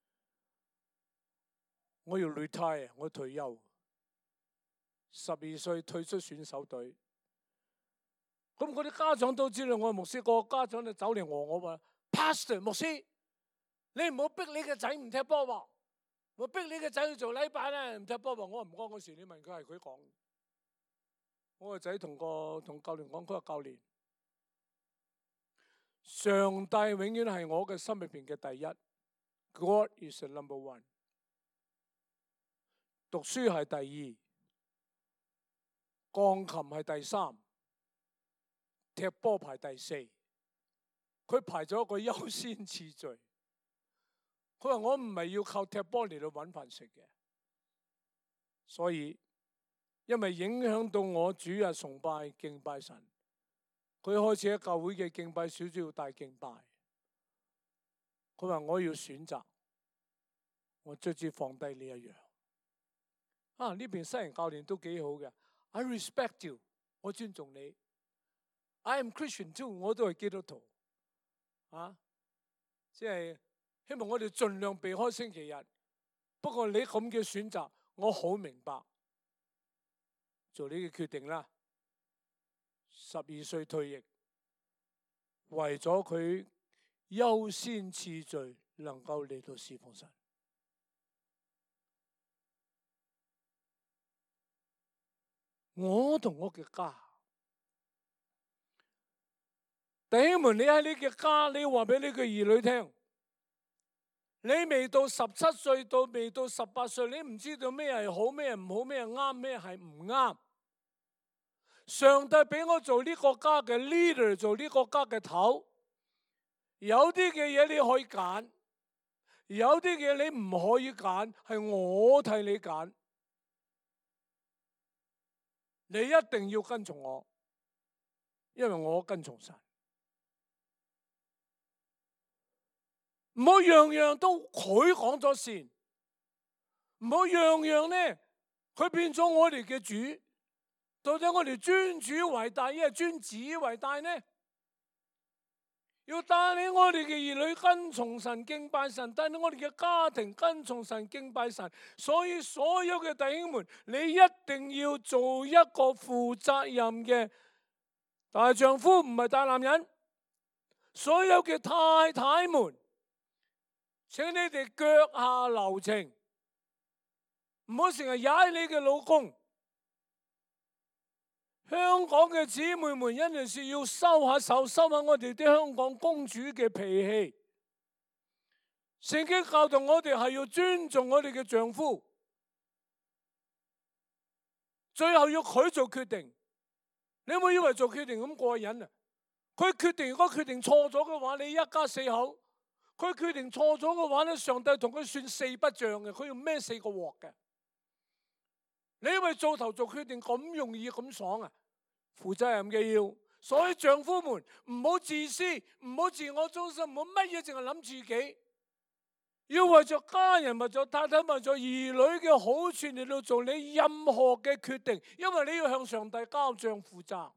我要 retire，我退休。十二歲退出選手隊。咁嗰啲家長都知道我係牧師，個家長就走嚟和我話 ：Pastor 牧師，你唔好逼你嘅仔唔踢波喎，我逼你嘅仔去做禮拜咧唔踢波喎。我話唔關我事，你問佢係佢講。我個仔同個同教練講：佢話教練，上帝永遠係我嘅心入邊嘅第一 ，God is the number one。讀書係第二，鋼琴係第三，踢波排第四。佢排咗一個優先次序。佢話我唔係要靠踢波嚟到揾飯食嘅，所以因為影響到我主日崇拜敬拜神。佢開始喺教會嘅敬拜小組要帶敬拜。佢話我要選擇，我卒之放低呢一樣。啊，呢邊西人教練都幾好嘅。I respect you， 我尊重你。I am Christian too， 我都係基督徒。啊，即係希望我哋盡量避開星期日。不過你咁嘅選擇，我好明白。做呢個決定啦。十二歲退役，為咗佢優先次序能夠嚟到侍奉神。我同我嘅家，弟兄們，你喺你嘅家，你話俾你嘅兒女聽，你未到十七歲到未到十八歲，你唔知道咩係好，咩係唔好，咩係啱，咩係唔啱。上帝俾我做呢個家嘅 leader， 做呢個家嘅頭。有啲嘅嘢你可以揀，有啲嘅嘢你唔可以揀，係我替你揀。你一定要跟從我，因為我跟從神。唔好樣樣都佢講咗先，唔好樣樣呢，佢變咗我哋嘅主。到底我哋尊主為大，抑係尊子為大呢？要帶領我哋嘅兒女跟從神敬拜神，帶領我哋嘅家庭跟從神敬拜神。所以所有嘅弟兄們，你一定要做一個負責任嘅大丈夫，唔係大男人。所有嘅太太們，請你哋腳下留情，唔好成日踩你嘅老公。香港嘅姊妹們，一定是要收下手，收下我哋啲香港公主嘅脾氣。聖經教導我哋係要尊重我哋嘅丈夫，最後要佢做決定。你唔好以為做決定咁過癮啊！佢決定，如果決定錯咗嘅話，你一家四口；佢決定錯咗嘅話咧，上帝同佢算四不像嘅，佢要孭四個鑊嘅。你以為做頭做決定咁容易咁爽啊？負責任嘅要，所以丈夫們唔好自私，唔好自我中心，唔好乜嘢淨係諗自己，要為咗家人、為咗太太、為咗兒女嘅好處嚟到做你任何嘅決定，因為你要向上帝交賬負責。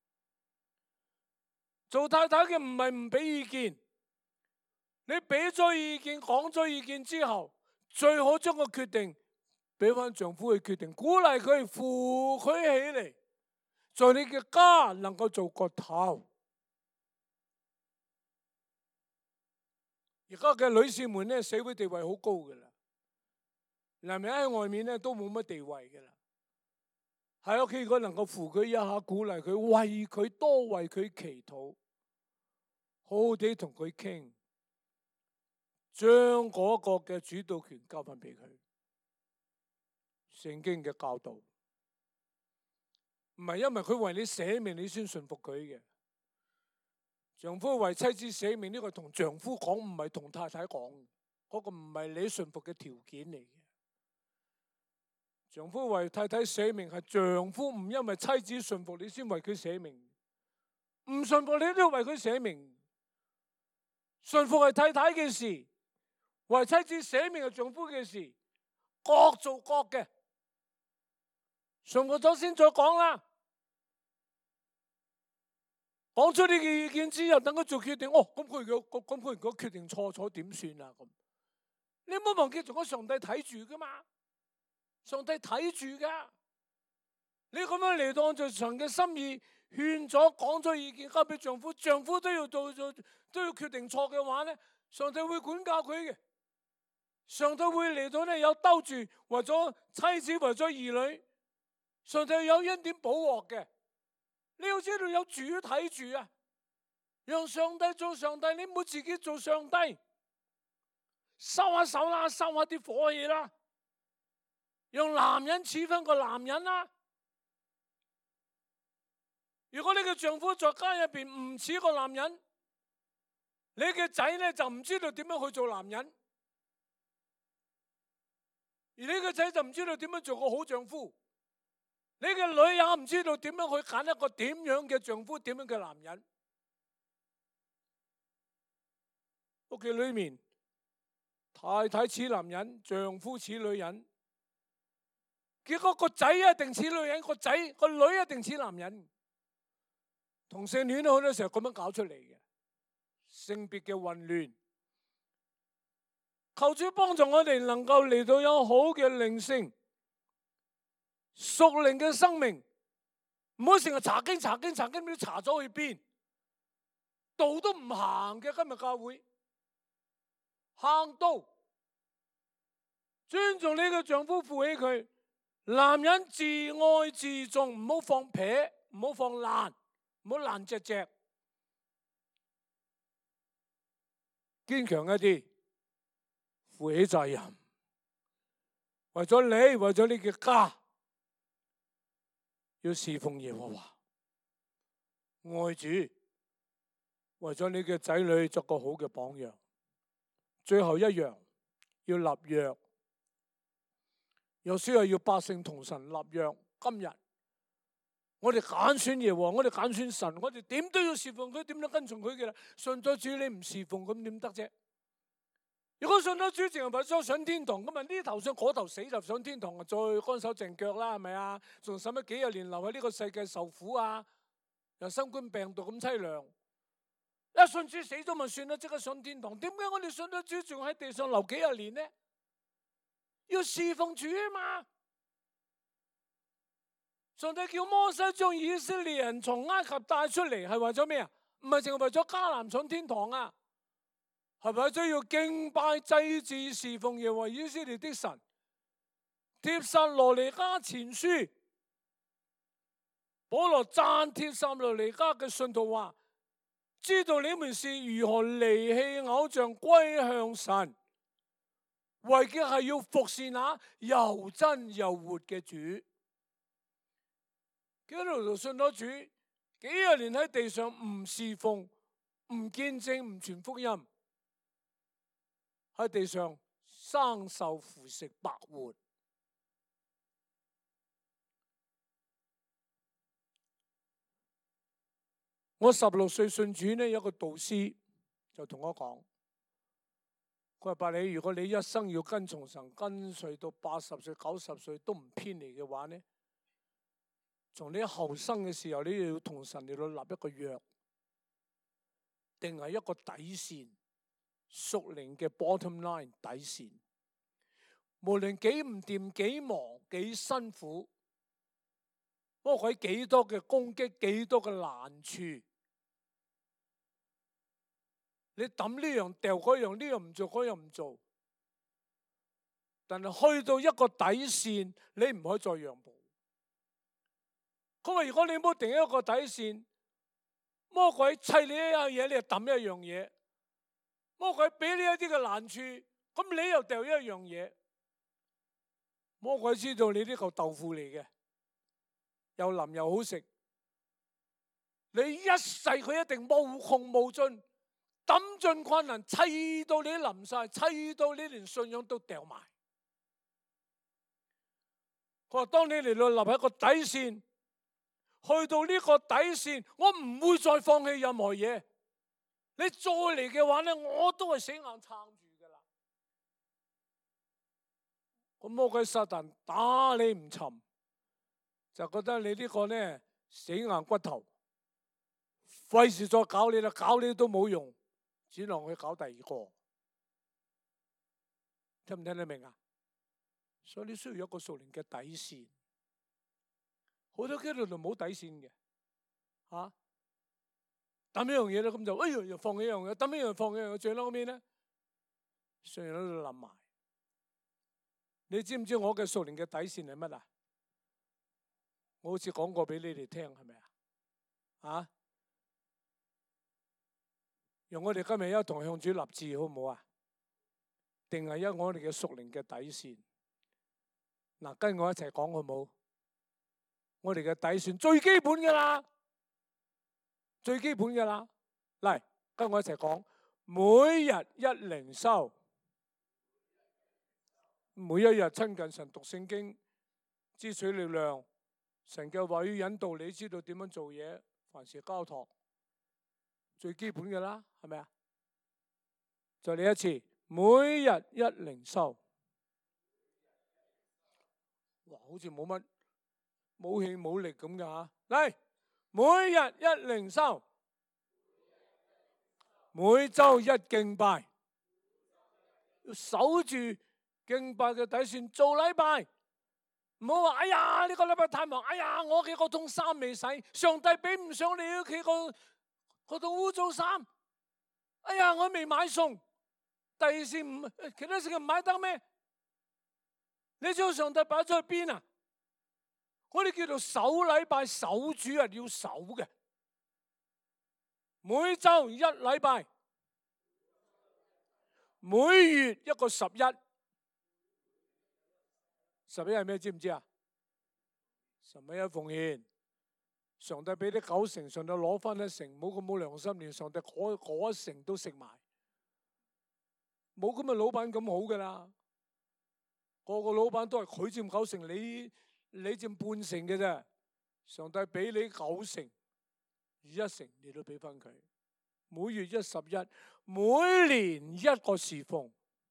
做太太嘅唔係唔俾意見，你俾咗意見、講咗意見之後，最好將個決定俾翻丈夫去決定，鼓勵佢、扶佢起嚟，在你嘅家能夠做個頭。而家嘅女士們咧，社會地位好高噶啦，男人喺外面咧都冇乜地位噶啦。喺屋企如果能夠扶佢一下，鼓勵佢，為佢多為佢祈禱，好好地同佢傾，將嗰個嘅主導權交翻俾佢。聖經嘅教導唔係因為佢為你捨命你先順服佢嘅。丈夫為妻子捨命呢個同丈夫講，唔係同太太講，嗰個唔係你順服嘅條件嚟嘅。丈夫為太太捨命係丈夫唔因為妻子順服你先為佢捨命，唔順服你都要為佢捨命。順服係太太嘅事，為妻子捨命係丈夫嘅事，各做各嘅。順服咗先再講啦。講出呢個意見之後，等佢做決定。哦，咁佢如果咁佢如果決定錯咗點算啊？咁你唔好忘記，仲有上帝睇住噶嘛？上帝睇住噶。你咁樣嚟到按照神嘅心意勸咗、講咗意見交俾丈夫，丈夫都要做做都要決定錯嘅話咧，上帝會管教佢嘅。上帝會嚟到咧有兜住，為咗妻子，為咗兒女，上帝有恩典保護嘅。你要知道有主睇住啊，讓上帝做上帝，你唔好自己做上帝。收下手啦，收下啲火氣啦，讓男人似翻個男人啦。如果你嘅丈夫在家入邊唔似個男人，你嘅仔咧就唔知道點樣去做男人，而你嘅仔就唔知道點樣做個好丈夫。 你嘅女也唔知道點樣去揀一個點樣嘅丈夫，點樣嘅男人。屋企裏面，太太似男人，丈夫似女人，結果個仔一定似女人，個仔個女一定似男人。同性戀好多時候咁樣搞出嚟嘅，性別嘅混亂。求主幫助我哋能夠嚟到有好嘅靈性、屬靈嘅生命，唔好成日查經查經查經，都查咗去邊？道都唔行嘅。今日教會行道，尊重你嘅丈夫，扶起佢。男人自愛自重，唔好放撇，唔好放爛，唔好爛隻隻，堅強一啲，負起責任，為咗你，為咗你嘅家，要侍奉耶和華，愛主，為咗你嘅仔女作個好嘅榜樣。最後一樣要立約，約書亞要百姓同神立約。今日我哋揀選耶和華，我哋揀選神，我哋點都要侍奉佢，點都跟從佢嘅啦。信咗主你唔侍奉，咁點得啫？如果信咗主淨係為咗上天堂，咁啊呢頭上嗰頭死就上天堂啊，再乾手淨腳啦，係咪啊？仲使乜幾廿年留喺呢個世界受苦啊？又新冠病毒咁淒涼，一信主死咗咪算啦，即刻上天堂。點解我哋信咗主仲喺地上留幾廿年呢？要侍奉主啊嘛！上帝叫摩西將以色列人從埃及帶出嚟，係為咗咩啊？唔係淨係為咗迦南上天堂啊，係為咗要敬拜祭祀侍奉耶和華以色列的神。帖撒羅尼迦前書，保羅讚帖撒羅尼迦嘅信徒話：知道你們是如何離棄偶像歸向神，為嘅係要服侍那又真又活嘅主。基督徒信咗主，幾廿年喺地上唔侍奉、唔見證、唔傳福音，喺地上生受腐食白活。我十六歲信主呢，有個導師就同我講，佢話：伯你，如果你一生要跟從神，跟隨到八十歲、九十歲都唔偏離嘅話呢，從你後生嘅時候，你要同神嚟到立一個約，定係一個底線，屬靈嘅 bottom line 底線。無論幾唔掂、幾忙、幾辛苦，魔鬼幾多嘅攻擊、幾多嘅難處，你抌呢樣掉嗰樣，呢樣唔做嗰樣唔做，但係去到一個底線，你唔可以再讓步。佢話：如果你冇定一個底線，魔鬼砌你一樣嘢，你就抌一樣嘢；魔鬼俾你一啲嘅難處，咁你又掉一樣嘢。魔鬼知道你呢嚿豆腐嚟嘅，又腍又好食，你一世佢一定無窮無盡，抌盡困難，砌到你淋晒，砌到你連信仰都掉埋。佢話：當你嚟到立喺一個底線，去到呢個底線，我唔會再放棄任何嘢。你再嚟嘅話咧，我都係死硬撐住噶啦。咁魔鬼撒旦打你唔沉，就覺得你呢個咧死硬骨頭，費事再搞你啦，搞你都冇用，只能去搞第二個。聽唔聽得明啊？所以你需要一個屬靈嘅底線。好多基督徒冇底線嘅，嚇抌一樣嘢咧，咁就哎呀又放一樣嘢，抌一樣放一樣嘢，最嬲尾咧，信仰都冧埋。你知唔知我嘅屬靈嘅底線係乜啊？我好似講過俾你哋聽，係咪啊？啊！用我哋今日一同向主立志，好唔好啊？定係一我哋嘅屬靈嘅底線。嗱，跟我一齊講好唔好？我哋嘅底線最基本噶啦，最基本噶啦。嚟，跟我一齊講，每日一靈修，每一日親近神讀聖經，支取力量， 神嘅話要引導你知道點樣做嘢，凡事交託，最基本嘅啦，係咪啊？再嚟一次，每日一靈修。哇，好似冇乜冇氣冇力咁嘅吓。嚟，每日一靈修，每周一敬拜，要守住敬拜嘅底線，做禮拜。唔好話，哎呀，呢個禮拜太忙，哎呀，我嘅嗰套衫未洗，上帝比唔上你屋企個嗰套污糟衫。哎呀，我未買餸，第二時唔其他時間唔買得咩？你將上帝擺咗去邊啊？我哋叫做守禮拜，守主日要守嘅，每周一禮拜，每月一個十一。十一係咩？知唔知啊？十一奉獻，上帝俾啲九成，上帝攞翻一成，冇咁冇良心，連上帝嗰嗰一成都食埋，冇咁嘅老闆咁好噶啦。個個老闆都係佢佔九成，你你佔半成嘅啫。上帝俾你九成，一成你都俾翻佢。每月一十一，每年一個侍奉。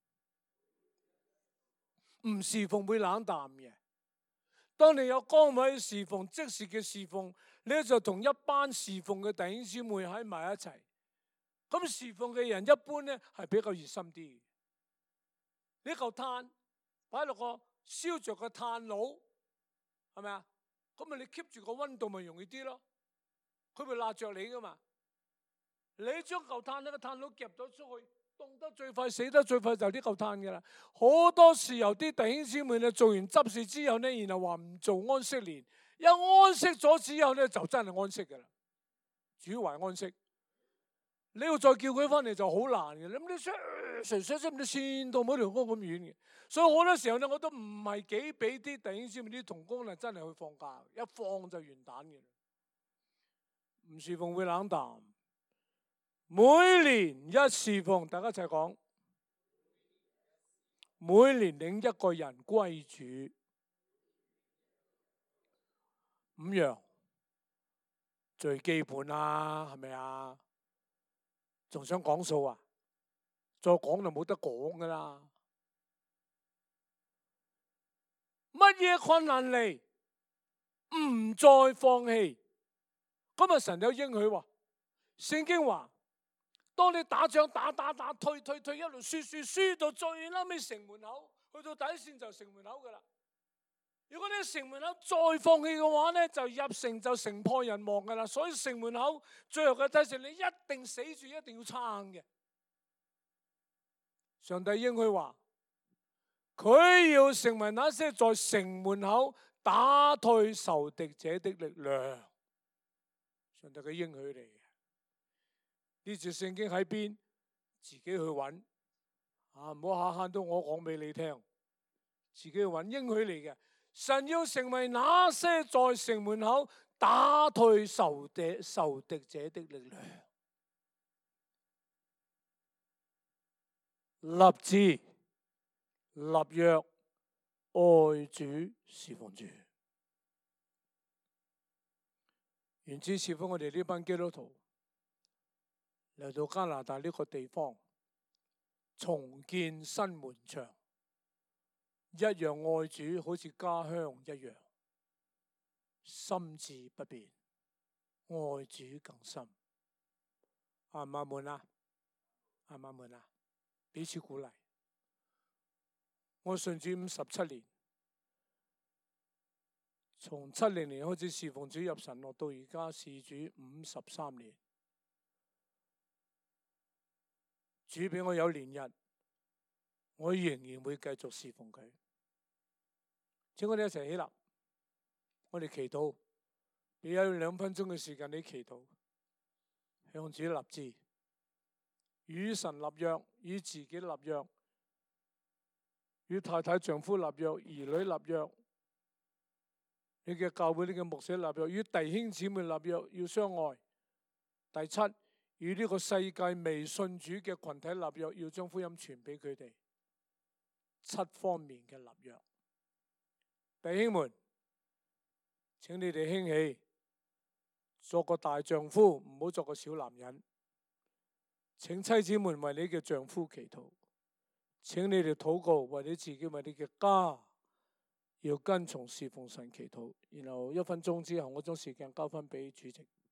唔侍奉會冷淡嘅。當你有崗位侍奉，即時嘅侍奉，你就同一班侍奉嘅弟兄姊妹喺埋一齊。咁侍奉嘅人一般咧係比較熱心啲。呢嚿炭擺落個燒着嘅炭爐，係咪啊？咁咪你 keep 住個溫度咪容易啲咯。佢會辣着你噶嘛。你將嚿炭呢個炭爐夾咗出去，凍得最快，死得最快就係呢嚿炭噶啦。好多時候啲弟兄姊妹咧做完執事之後咧，然後話唔做安息年，一安息咗之後咧就真係安息噶啦。主懷安息，你要再叫佢翻嚟就好難嘅。咁你成成成唔知線到每條江咁遠嘅，所以好多時候咧我都唔係幾俾啲弟兄姊妹啲同工咧真係去放假，一放就完蛋嘅。唔侍奉會冷淡。每年一侍奉，大家一齊講。每年領一個人歸主，五樣最基本啦，係咪啊？仲想講數啊？再講就冇得講噶啦。乜嘢困難嚟，唔再放棄。今日神有應許話，聖經話。當你打仗打打打退退退一路輸輸輸到最嬲尾城門口，去到底線就城門口噶啦。如果你城門口再放棄嘅話咧，就入城就城破人亡噶啦。所以城門口最後嘅底線，你一定死住，一定要撐嘅。上帝應許話，佢要成為那些在城門口打退仇敵者的力量。上帝嘅應許嚟嘅。呢節聖經喺邊？自己去揾啊！唔好下下都我講俾你聽，自己去揾應許嚟嘅。神要成為那些在城門口打退仇敵仇敵者的力量，立志立約愛主侍奉主，願主賜福我哋呢班基督徒。嚟到加拿大呢個地方，重建新門牆，一樣愛主，好似家鄉一樣，心志不變，愛主更深。阿媽們啊，阿媽們啊，彼此鼓勵。我信主五十七年，從七零年開始侍奉主入神樂，到而家侍主五十三年。主俾我有年日，我仍然會繼續侍奉佢。請我哋一齊起，起立，我哋祈禱。你有兩分鐘嘅時間，你祈禱，向主立志，與神立約，與自己立約，與太太丈夫立約，兒女立約，你嘅教會、你嘅牧者立約，與弟兄姊妹立約，要相愛。第七，與呢個世界未信主嘅群體立約，要將福音傳俾佢哋。七方面嘅立約，弟兄們， 請你哋興起，作個大丈夫，唔好作個小男人。請妻子們為你嘅丈夫祈禱，請你哋禱告，為你自己，為你嘅家，要跟從侍奉神祈禱。然後一分鐘之後，我將時間交翻俾主席。